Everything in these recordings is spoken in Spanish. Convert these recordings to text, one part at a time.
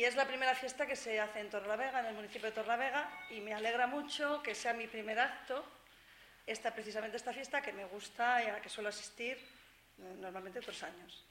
es la primera fiesta que se hace en Torrelavega, en el municipio de Torrelavega, y me alegra mucho que sea mi primer acto, precisamente esta fiesta que me gusta y a la que suelo asistir normalmente otros años.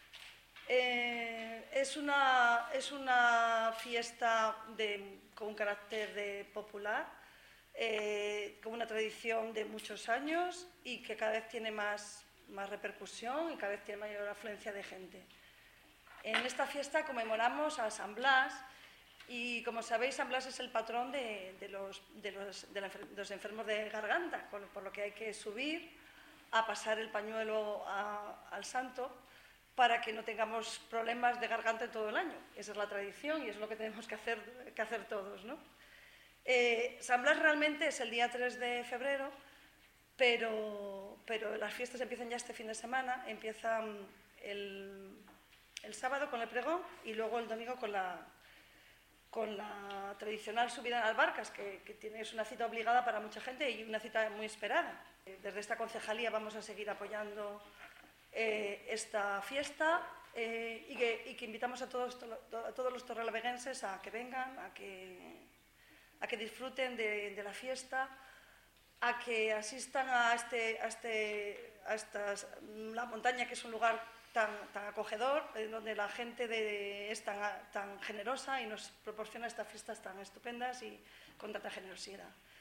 Es una fiesta con un carácter popular, con una tradición de muchos años y que cada vez tiene más repercusión y cada vez tiene mayor afluencia de gente. En esta fiesta conmemoramos a San Blas y, como sabéis, San Blas es el patrón de los enfermos de garganta, por lo que hay que subir a pasar el pañuelo al santo para que no tengamos problemas de garganta todo el año. Esa es la tradición y es lo que tenemos que hacer todos, ¿no? San Blas realmente es el día 3 de febrero, pero las fiestas empiezan ya este fin de semana, empiezan el sábado con el pregón y luego el domingo con la tradicional subida en Albarcas, que es una cita obligada para mucha gente y una cita muy esperada. Desde esta concejalía vamos a seguir apoyando esta fiesta y que invitamos a todos los torrelaveguenses a que vengan, a que disfruten de la fiesta, a que asistan a la montaña, que es un lugar tan acogedor, donde la gente es tan generosa y nos proporciona estas fiestas tan estupendas y con tanta generosidad.